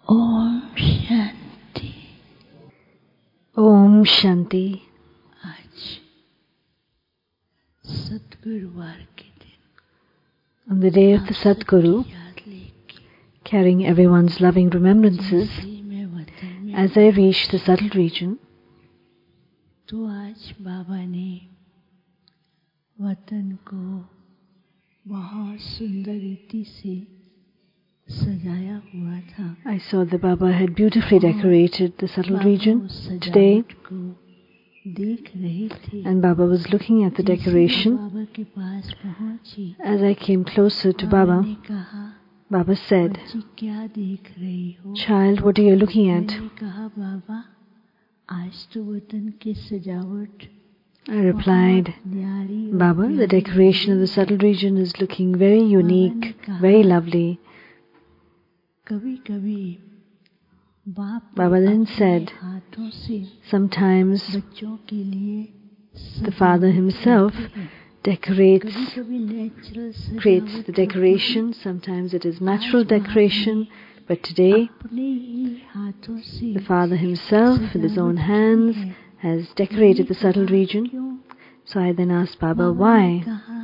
Om Shanti. Om Shanti. आज सतगुरुवार के दिन On the day of the Sadguru, याद लेके carrying everyone's loving remembrances, जैसे मैं वतन में as I reached the subtle region, तो आज बाबा ने वतन को बहुत सुंदर रीति से सजाया हुआ था। I saw that Baba had beautifully decorated the subtle region today, को देख रहे थे। and Baba was looking at the decoration. बाबा के पास पहुंची, As I came closer to Baba, ने कहा, Baba said, बच्ची क्या देख रही हो? "Child, what are you looking at?" मैंने कहा, बाबा आज तो वतन की सजावट I replied, न्यारी और "Baba, the decoration of the subtle region is looking very unique, very lovely." कभी-कभी बाप Baba then said, हाथों से sometimes बच्चों के लिए the Father himself decorates, कभी natural creates the decoration. Sometimes it is natural decoration, but today अपने ही हाथों से the Father himself, with his own hands, has decorated the subtle region. So I then asked Baba, why? कहा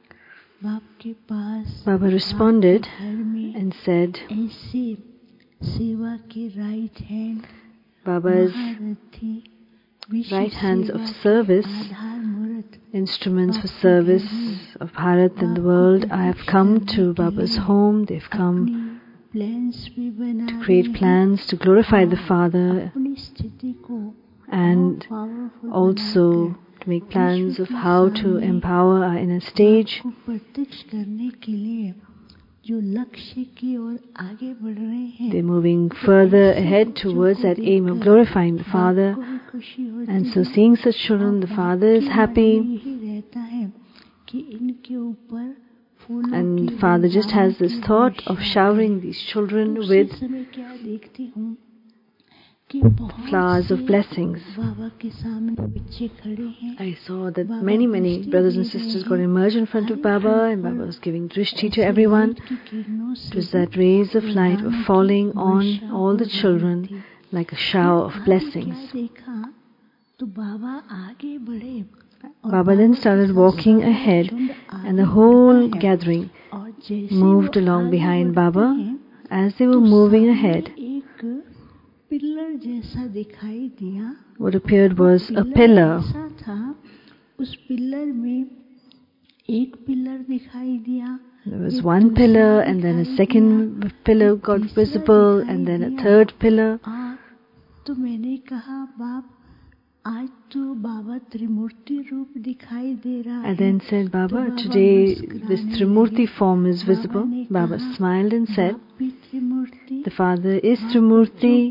बाप के पास Baba responded घर में and said, ऐसे सेवा के राइट हैंड Baba's महारथी विश्व right hands of सेवा के service, आधार मूर्त instruments for service of Bharat in the world, I have come to Baba's home. They've come plans भी बना to create plans to glorify the Father अपनी स्थिति को and powerful also to make plans of how to empower our inner stage. को प्रत्यक्ष करने के लिए जो लक्ष्य की ओर आगे बढ़ रहे हैं They're moving further ahead towards that aim of glorifying the Father. को भी खुशी होती And so seeing such children, the Father is happy, यही रहता है कि इनके ऊपर फूलों and की Father just has this thought of showering these children with उसी समय क्या देखती हूँ कि बहुत flowers of से blessings. बाबा के सामने बच्चे खड़े हैं। I saw that many brothers and sisters got emerged in front of Baba, and Baba was giving drishti to everyone. की किरणों It से was that rays of light were falling on all the children like a shower of blessings. क्या देखा तो बाबा आगे बढ़े Baba then started walking ahead, and the whole gathering और जैसे moved वो along आगे behind बढ़ते Baba. हैं, As they were moving ahead, एक पिलर जैसा दिखाई दिया। what appeared was a pillar. ऐसा था उस पिलर में एक पिलर दिखाई दिया। There was one pillar, and then a second pillar got visible, and then a third pillar. तो मैंने कहा बाप आज तो बाबा त्रिमूर्ति रूप दिखाई दे रहा है। I then said, Baba, today this Trimurti form is visible. Baba smiled and said, the Father is Trimurti,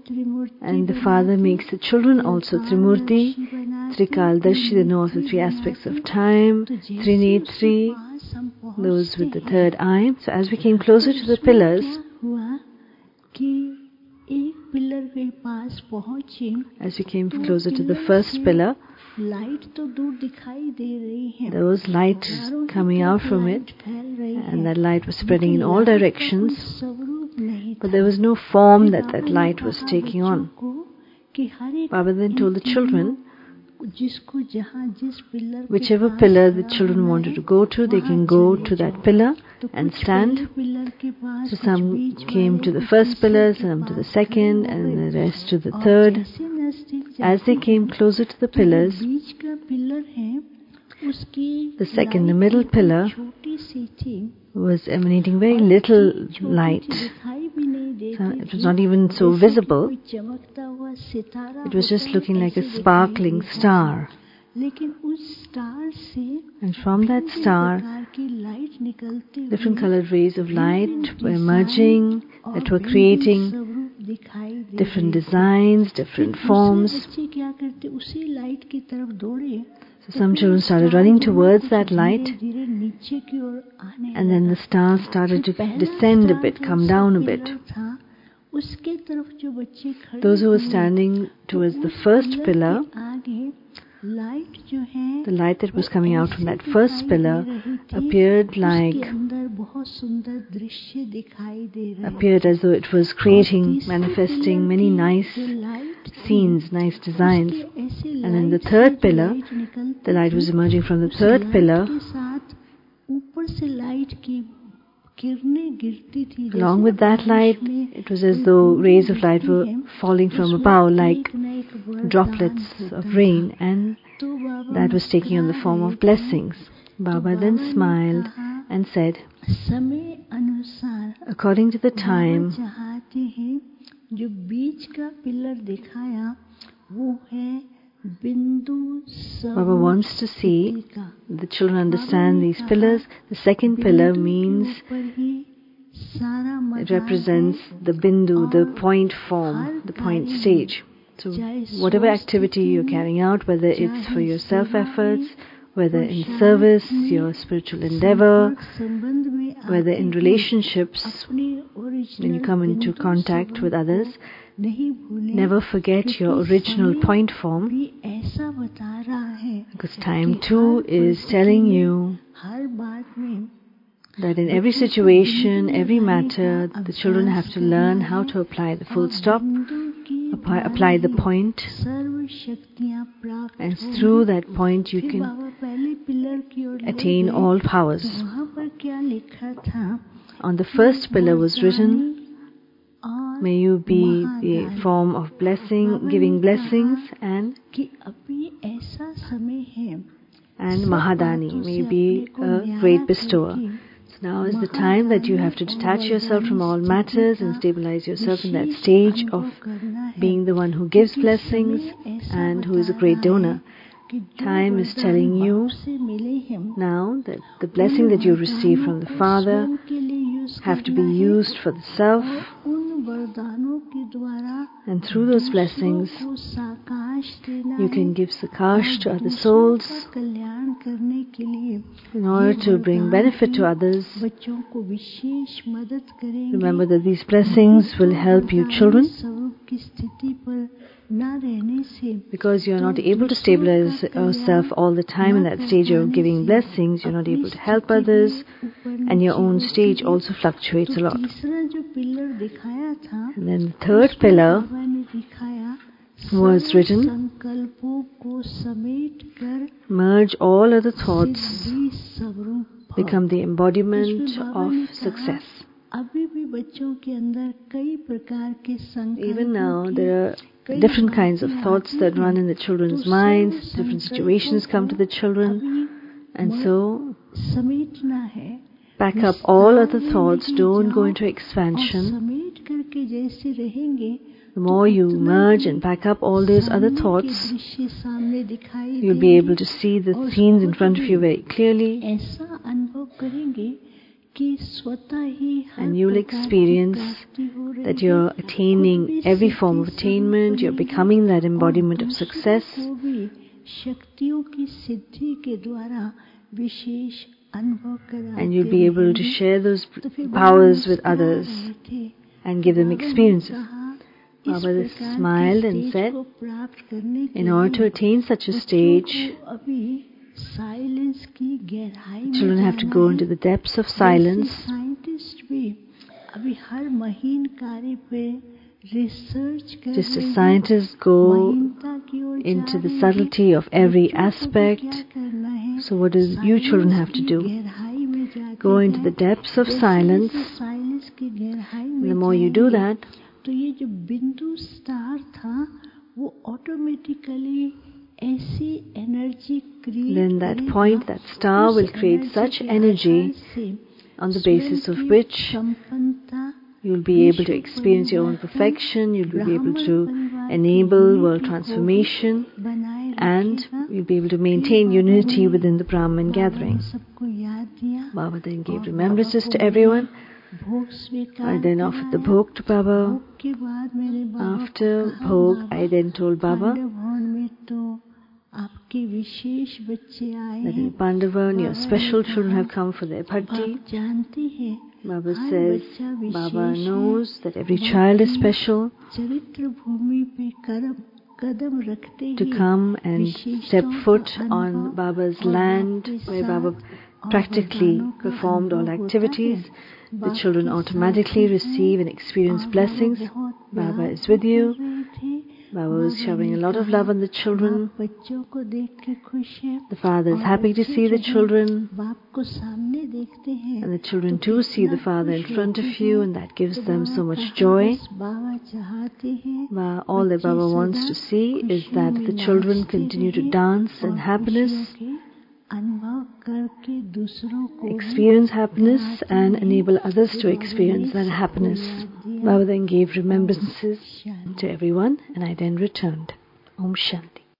and the Father makes the children also Trimurti. Trikaldashi, they know of the three aspects of time. Trinetri, those with the third eye. So as we came closer to the pillars, pillar के पास पहुंचे, as we came closer to the first pillar, light तो दूर दिखाई दे रही है, there was light coming out from it, and that light was spreading in all directions, but there was no form that that light was taking on. Baba then told the children, जिसको जहाँ जिस pillar whichever pillar the children wanted to go to, they can go to that pillar and stand. Pillar के पास So some came to the first pillar, some to the second, and the rest to the third. As they came closer to the pillars, बीच का pillar है उसकी the second, the middle pillar, छोटी सी थी, was emanating very little light. दिखाई भी नहीं So देती it was not even so visible. कोई चमकता हुआ सितारा It was just होता है, looking like a ऐसे sparkling दिखाई देता star. है। लेकिन उस स्टार से And from that star, प्रकार की लाइट निकलती different हुई colored rays of light were emerging, that were creating स्वरूप दिखाई दे different designs, different forms. बच्चे क्या करते उसी लाइट की तरफ दौड़े, So some children started running towards that light, धीरे नीचे की ओर आने and then the stars started to descend a bit, come down a bit. था, उसके तरफ जो बच्चे खड़े Those who were standing towards the first pillar, आगे the light that was coming out from that first pillar appeared as though it was creating, manifesting many nice scenes, nice designs. And in the third pillar, the light was emerging from the third pillar. Along with that light, it was as though rays of light were falling from above like droplets of rain, and that was taking on the form of blessings. Baba then smiled and said, according to the time, Baba wants to see the children understand these pillars. The second pillar means it represents the bindu, the point form, the point stage. So whatever activity you're carrying out, whether it's for your self-efforts, whether in service, your spiritual endeavor, whether in relationships, when you come into contact with others, never forget your original point form, because time too is telling you that in every situation, every matter, the children have to learn how to apply the full stop, apply the point, and through that point you can attain all powers. On the first pillar was written, may you be the form of blessing, giving blessings, and Mahadani, may you be a great bestower. So now is the time that you have to detach yourself from all matters and stabilize yourself in that stage of being the one who gives blessings and who is a great donor. Time is telling you now that the blessing that you receive from the Father have to be used for the self, and through those blessings you can give sakash to other souls in order to bring benefit to others. Remember that these blessings will help you children, because you are not able to stabilize yourself all the time in that stage of giving blessings. You are not able to help others, and your own stage also fluctuates a lot. And then the third pillar was written, merge all other thoughts, become the embodiment of success. Even now there are different kinds of thoughts that run in the children's minds, different situations come to the children, and so pack up all other thoughts, don't go into expansion. The more you merge and pack up all those other thoughts, you'll be able to see the scenes in front of you very clearly, and you'll experience that you're attaining every form of attainment, you're becoming that embodiment of success, and you'll be able to share those powers with others and give them experiences. Baba smiled and said, in order to attain such a stage, children have to go into the depths of silence. Just as scientists go into the subtlety of every aspect, so what do you children have to do? Go into the depths of silence. And the more you do that, then that point, that star will create such energy on the basis of which you'll be able to experience your own perfection, you'll be able to enable world transformation, and you'll be able to maintain unity within the Brahman gathering. Baba then gave remembrances to everyone. I then offered the bhog to Baba. After bhog, I then told Baba that in Pandavan, your special children have come for their bhakti. Baba says, Baba knows that every child is special. to come and step foot on Baba's land, where Baba practically performed all activities. The children automatically receive and experience blessings. Baba is with you. Baba was showering a lot of love on the children. The father is happy to see the children. And the children too see the father in front of you, and that gives them so much joy. All that Baba wants to see is that the children continue to dance in happiness, experience happiness, and enable others to experience that happiness. Baba then gave remembrances to everyone, and I then returned. Om Shanti.